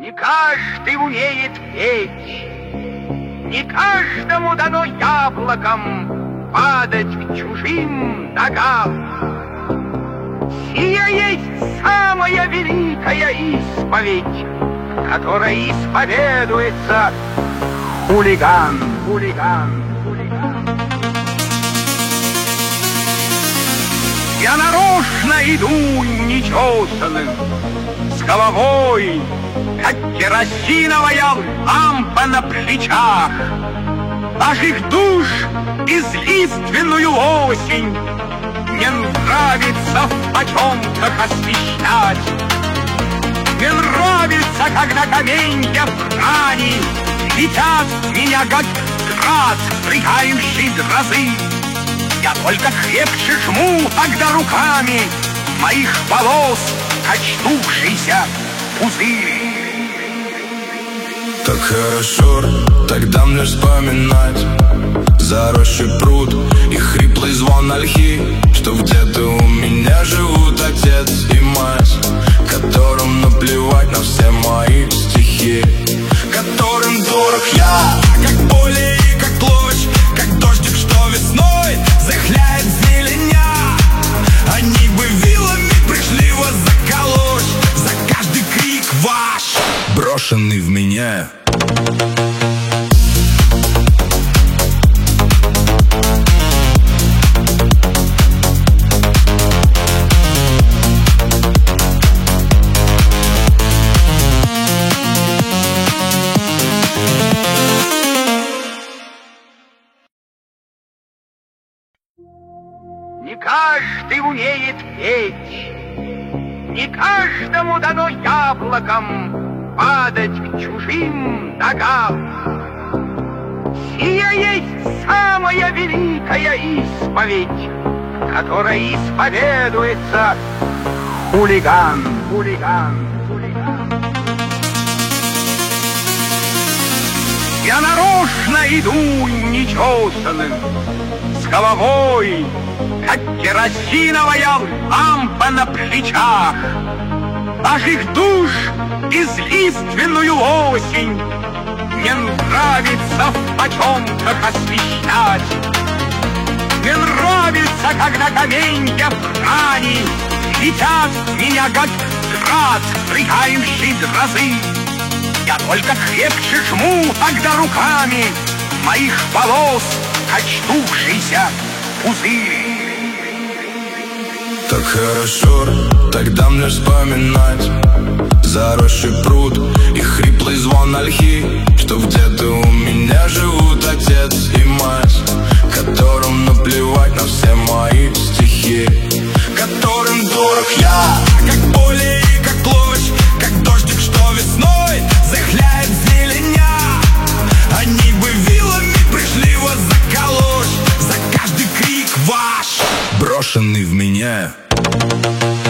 Не каждый умеет петь, не каждому дано яблоком падать к чужим ногам. Сия есть самая великая исповедь, которая исповедуется хулиган. Я нарочно иду нечесанным, с головой, как керосиновая лампа на плечах. Наших душ излиственную осень мне нравится в потемках освещать. Мне нравится, когда каменья брани летят с меня, как град стрягающий грозы. Я только крепче жму тогда руками моих волос качнувшийся пузырь. Так хорошо тогда мне вспоминать заросший пруд и хриплый звон ольхи, что где-то у меня живут отец и мать, которым наплевать на все мои стихи, которым дорог я, как поле и как площадь, как дождик, что весной захляет зеленя. Они бы вилами пришли вас заколоть за каждый крик ваш, брошенный в меня. Не каждый умеет петь, не каждому дано яблоком падать к чужим ногам. Сия есть самая великая исповедь, которая исповедуется хулиган. Я нарочно иду нечесанным, с головой, как керосиновая лампа на плечах. Наших душ излиственную осень мне нравится в потемках освещать. Мне нравится, когда каменья брани летят в меня, как град стрягающий грозы. Я только крепче жму тогда руками моих волос качнувшийся пузырь. Так хорошо тогда мне вспоминать заросший пруд и хриплый звон ольхи, что где-то у меня живут отец и мать, которым наплевать на все мои стихи, которым дорог я, как поле и как площадь, как дождик, что весной захляет зеленя. Они бы вилами пришли вас заколоть за каждый крик ваш, брошенный в меня.